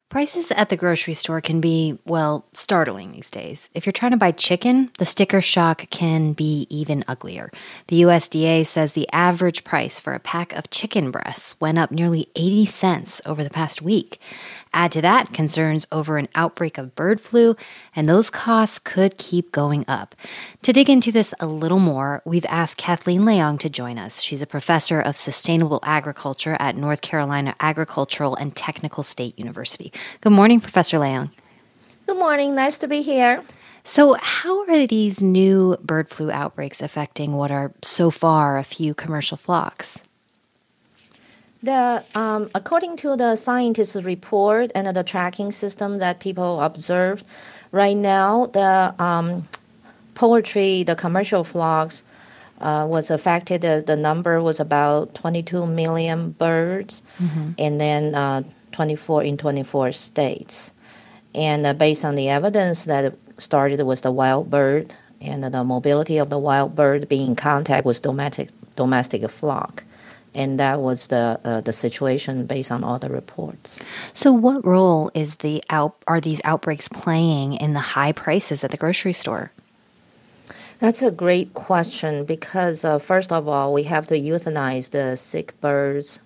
Prices at the grocery store can be, well, startling these days. If you're trying to buy chicken, the sticker shock can be even uglier. The USDA says the average price for a pack of chicken breasts went up nearly 80 cents over the past week. Add to that concerns over an outbreak of bird flu, and those costs could keep going up. To dig into this a little more, we've asked Kathleen Leong to join us. She's a professor of sustainable agriculture at North Carolina Agricultural and Technical State University. Good morning, Professor Leong. Good morning. Nice to be here. So how are these new bird flu outbreaks affecting what are so far a few commercial flocks? According to the scientists' report and the tracking system that people observe, right now the poultry, the commercial flocks, was affected. The number was about 22 million birds, and then 24 states. And based on the evidence that started with the wild bird and the mobility of the wild bird being in contact with domestic flock. And that was the situation based on all the reports. So what role are these outbreaks playing in the high prices at the grocery store? That's a great question because, first of all, we have to euthanize the sick birds.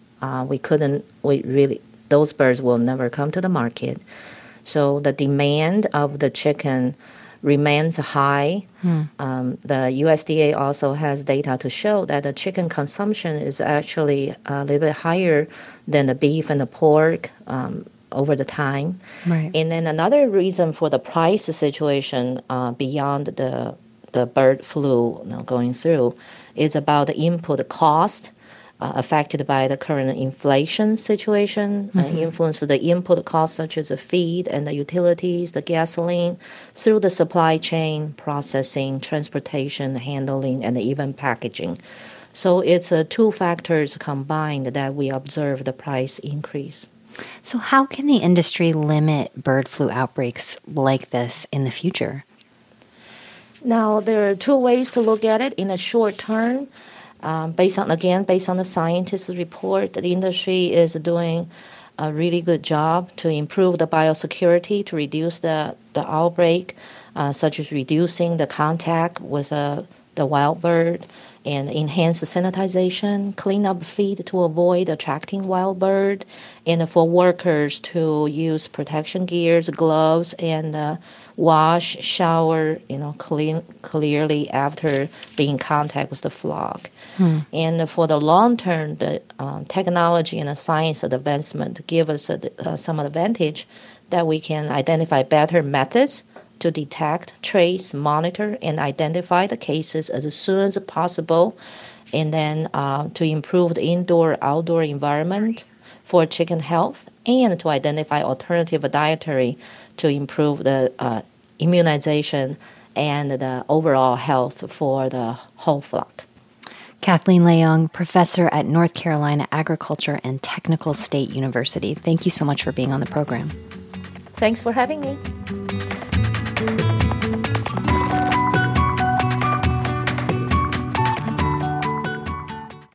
Those birds will never come to the market. So the demand of the chicken remains high. The USDA also has data to show that the chicken consumption is actually a little bit higher than the beef and the pork over the time. Right. And then another reason for the price situation beyond the bird flu going through is about the input cost. Affected by the current inflation situation, influence the input costs such as the feed and the utilities, the gasoline, through the supply chain, processing, transportation, handling, and even packaging. So it's two factors combined that we observe the price increase. So how can the industry limit bird flu outbreaks like this in the future? Now, there are two ways to look at it in the short term. Based on the scientists' report, the industry is doing a really good job to improve the biosecurity, to reduce the outbreak, such as reducing the contact with the wild bird and enhance the sanitization, clean up feed to avoid attracting wild bird, and for workers to use protection gears, gloves, and wash, shower, clearly after being in contact with the flock. And for the long term, the technology and the science advancement give us some advantage that we can identify better methods to detect, trace, monitor, and identify the cases as soon as possible, and then to improve the indoor-outdoor environment for chicken health, and to identify alternative dietary to improve the immunization and the overall health for the whole flock. Kathleen Leong, professor at North Carolina Agriculture and Technical State University. Thank you so much for being on the program. Thanks for having me.